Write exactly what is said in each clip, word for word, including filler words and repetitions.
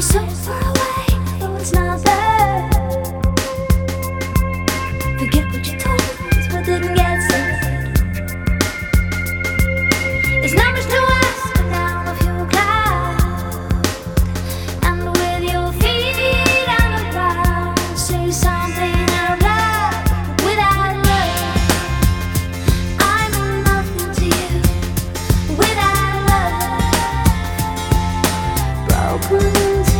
so far away, though it's not there. Forget what you told us, but didn't get said. It's not much to ask, but down a few clouds, and with your feet on the ground, say something out loud. Without love, I'm nothing to you. Without love, broken.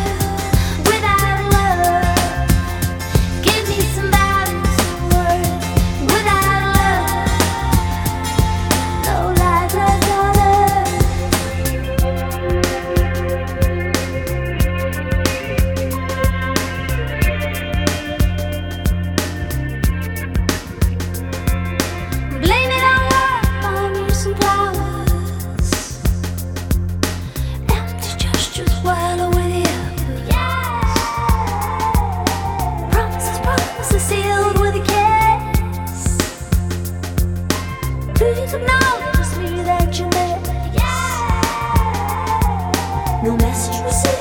Please acknowledge me that you met. No message was sent.